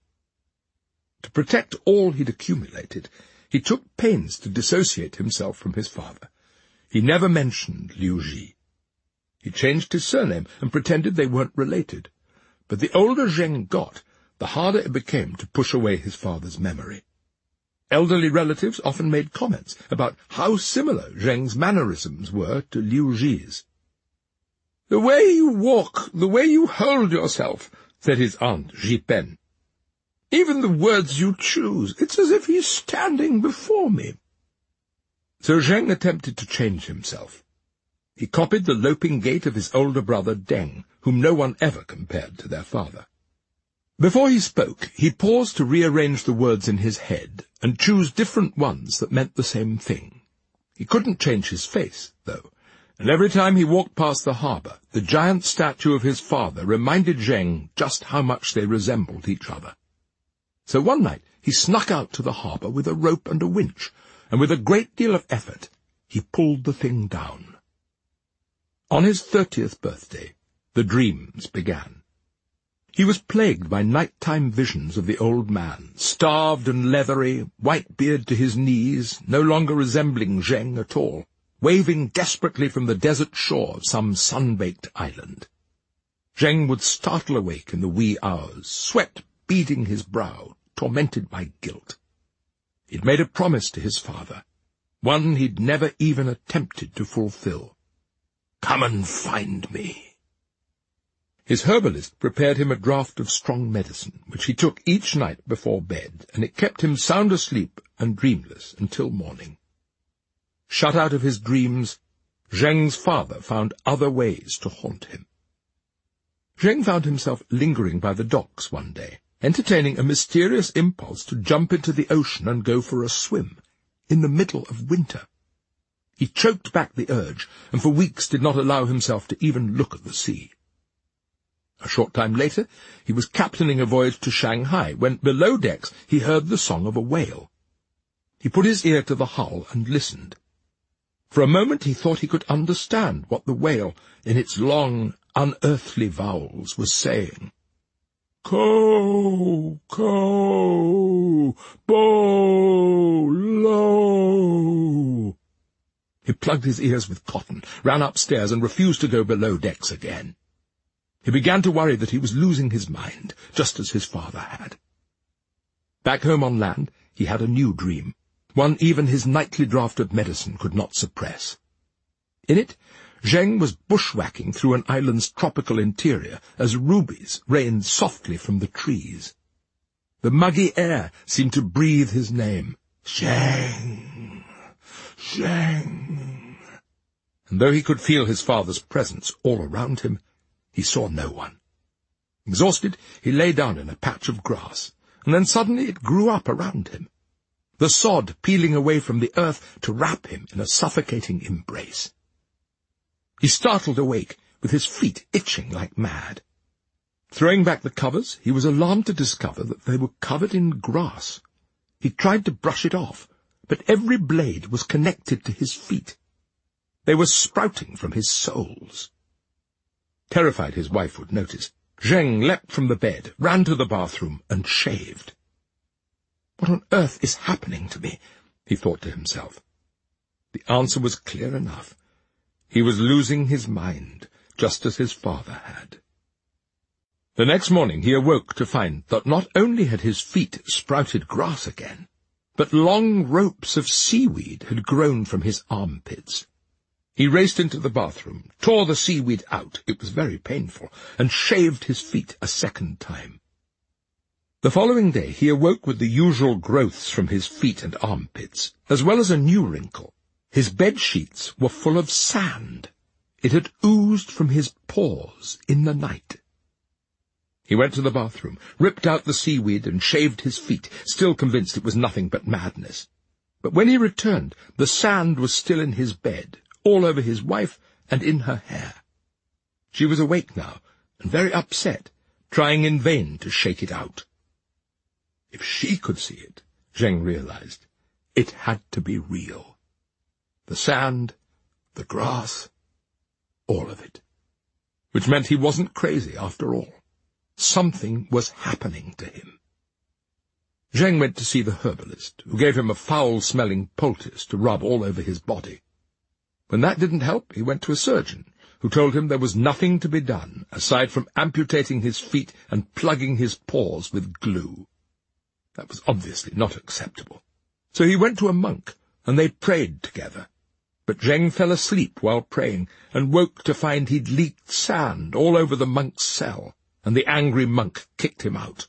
To protect all he'd accumulated, he took pains to dissociate himself from his father. He never mentioned Liu Ji. He changed his surname and pretended they weren't related, but the older Zheng got, the harder it became to push away his father's memory. Elderly relatives often made comments about how similar Zheng's mannerisms were to Liu Ji's. "The way you walk, the way you hold yourself," said his aunt Ji Pen. "Even the words you choose, it's as if he's standing before me." So Zheng attempted to change himself. He copied the loping gait of his older brother Deng, whom no one ever compared to their father. Before he spoke, he paused to rearrange the words in his head and choose different ones that meant the same thing. He couldn't change his face, though, and every time he walked past the harbour, the giant statue of his father reminded Zheng just how much they resembled each other. So one night he snuck out to the harbour with a rope and a winch, and with a great deal of effort he pulled the thing down. On his 30th birthday, the dreams began. He was plagued by night-time visions of the old man, starved and leathery, white beard to his knees, no longer resembling Zheng at all, waving desperately from the desert shore of some sun-baked island. Zheng would startle awake in the wee hours, sweat beading his brow, tormented by guilt. He'd made a promise to his father, one he'd never even attempted to fulfill. "Come and find me." His herbalist prepared him a draught of strong medicine, which he took each night before bed, and it kept him sound asleep and dreamless until morning. Shut out of his dreams, Zheng's father found other ways to haunt him. Zheng found himself lingering by the docks one day, entertaining a mysterious impulse to jump into the ocean and go for a swim, in the middle of winter. He choked back the urge, and for weeks did not allow himself to even look at the sea. A short time later, he was captaining a voyage to Shanghai, when below decks he heard the song of a whale. He put his ear to the hull and listened. For a moment he thought he could understand what the whale, in its long, unearthly vowels, was saying. "Ko, ko, bo, lo." He plugged his ears with cotton, ran upstairs, and refused to go below decks again. He began to worry that he was losing his mind, just as his father had. Back home on land, he had a new dream, one even his nightly draught of medicine could not suppress. In it, Zheng was bushwhacking through an island's tropical interior as rubies rained softly from the trees. The muggy air seemed to breathe his name, Zheng, Zheng. And though he could feel his father's presence all around him, he saw no one. Exhausted, he lay down in a patch of grass, and then suddenly it grew up around him, the sod peeling away from the earth to wrap him in a suffocating embrace. He startled awake, with his feet itching like mad. Throwing back the covers, he was alarmed to discover that they were covered in grass. He tried to brush it off, but every blade was connected to his feet. They were sprouting from his soles. Terrified his wife would notice, Zheng leapt from the bed, ran to the bathroom, and shaved. "What on earth is happening to me?" he thought to himself. The answer was clear enough. He was losing his mind, just as his father had. The next morning he awoke to find that not only had his feet sprouted grass again, but long ropes of seaweed had grown from his armpits. He raced into the bathroom, tore the seaweed out, it was very painful, and shaved his feet a second time. The following day he awoke with the usual growths from his feet and armpits, as well as a new wrinkle. His bed-sheets were full of sand. It had oozed from his pores in the night. He went to the bathroom, ripped out the seaweed, and shaved his feet, still convinced it was nothing but madness. But when he returned, the sand was still in his bed, all over his wife and in her hair. She was awake now, and very upset, trying in vain to shake it out. If she could see it, Zheng realized, it had to be real. The sand, the grass, all of it. Which meant he wasn't crazy after all. Something was happening to him. Zheng went to see the herbalist, who gave him a foul-smelling poultice to rub all over his body. When that didn't help, he went to a surgeon, who told him there was nothing to be done, aside from amputating his feet and plugging his pores with glue. That was obviously not acceptable. So he went to a monk, and they prayed together. But Zheng fell asleep while praying, and woke to find he'd leaked sand all over the monk's cell, and the angry monk kicked him out.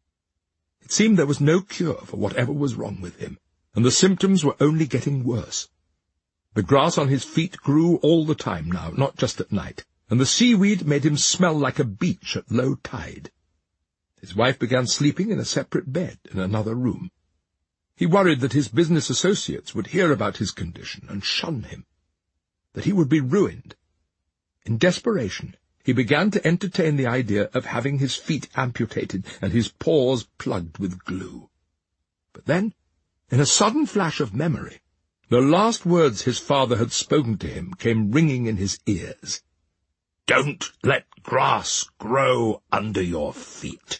It seemed there was no cure for whatever was wrong with him, and the symptoms were only getting worse. The grass on his feet grew all the time now, not just at night, and the seaweed made him smell like a beach at low tide. His wife began sleeping in a separate bed in another room. He worried that his business associates would hear about his condition and shun him, that he would be ruined. In desperation, he began to entertain the idea of having his feet amputated and his pores plugged with glue. But then, in a sudden flash of memory, the last words his father had spoken to him came ringing in his ears. "Don't let grass grow under your feet."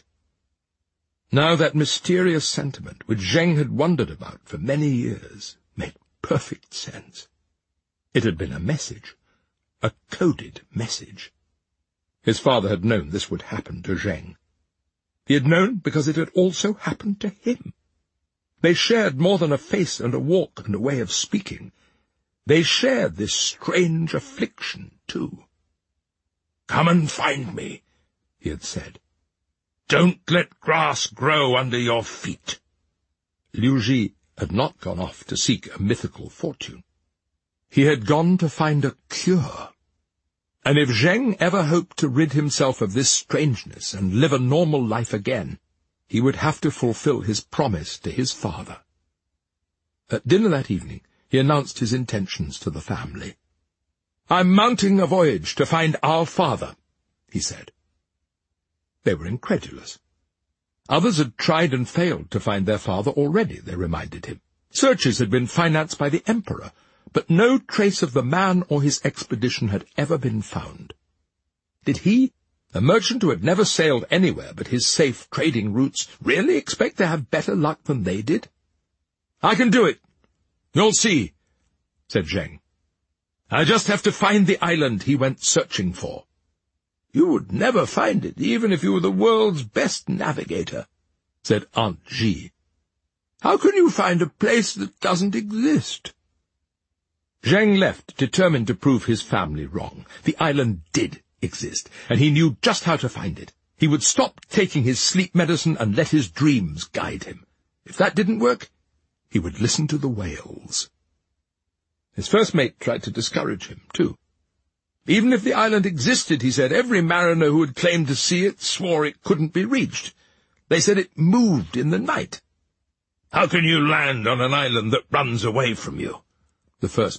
Now that mysterious sentiment, which Zheng had wondered about for many years, made perfect sense. It had been a message, a coded message. His father had known this would happen to Zheng. He had known because it had also happened to him. They shared more than a face and a walk and a way of speaking. They shared this strange affliction, too. "Come and find me," he had said. "Don't let grass grow under your feet." Liu Ji had not gone off to seek a mythical fortune. He had gone to find a cure. And if Zheng ever hoped to rid himself of this strangeness and live a normal life again, he would have to fulfill his promise to his father. At dinner that evening, he announced his intentions to the family. "I'm mounting a voyage to find our father," he said. They were incredulous. Others had tried and failed to find their father already, they reminded him. Searches had been financed by the emperor, but no trace of the man or his expedition had ever been found. Did he, a merchant who had never sailed anywhere but his safe trading routes, really expect to have better luck than they did? "I can do it. You'll see," said Zheng. "I just have to find the island he went searching for." "You would never find it, even if you were the world's best navigator," said Aunt Ji. "How can you find a place that doesn't exist?" Zheng left, determined to prove his family wrong. The island did exist, and he knew just how to find it. He would stop taking his sleep medicine and let his dreams guide him. If that didn't work, he would listen to the whales. His first mate tried to discourage him, too. Even if the island existed, he said, every mariner who had claimed to see it swore it couldn't be reached. They said it moved in the night. How can you land on an island that runs away from you? The first